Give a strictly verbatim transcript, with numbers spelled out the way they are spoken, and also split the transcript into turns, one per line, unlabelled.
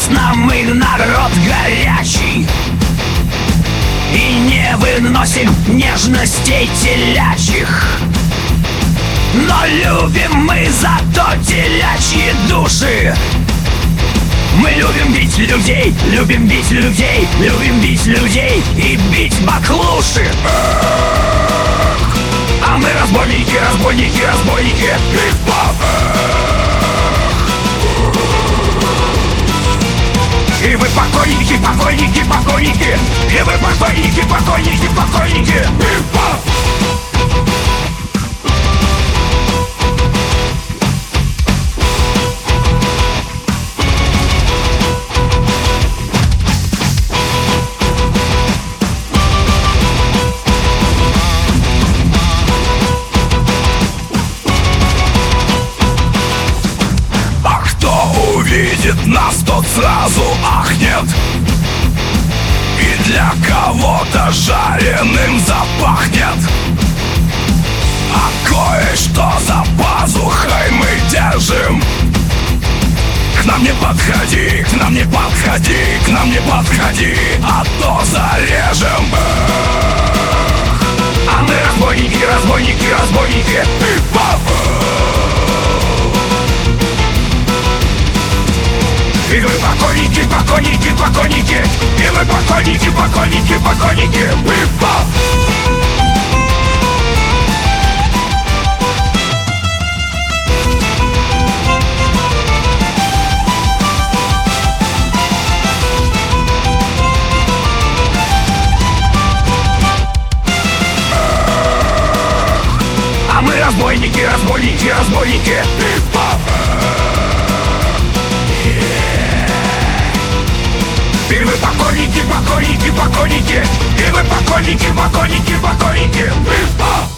Ясно, мы народ горячий и не выносим нежностей телячьих, но любим мы зато телячьи души. Мы любим бить людей, любим бить людей, любим бить людей и бить баклуши. А мы разбойники, разбойники, разбойники. И вы покойники, покойники, покойники. И вы покойники, покойники, покойники.
Увидит нас, тот сразу ахнет, и для кого-то жареным запахнет. А кое-что за пазухой мы держим. К нам не подходи, к нам не подходи, к нам не подходи, а то зарежем.
А мы разбойники, разбойники, разбойники. И вы покойники, покойники, покойники. И вы покойники, покойники, покойники. А мы разбойники, разбойники, разбойники. И вы покойники, покойники, покойники. И вы покойники, покойники, покойники.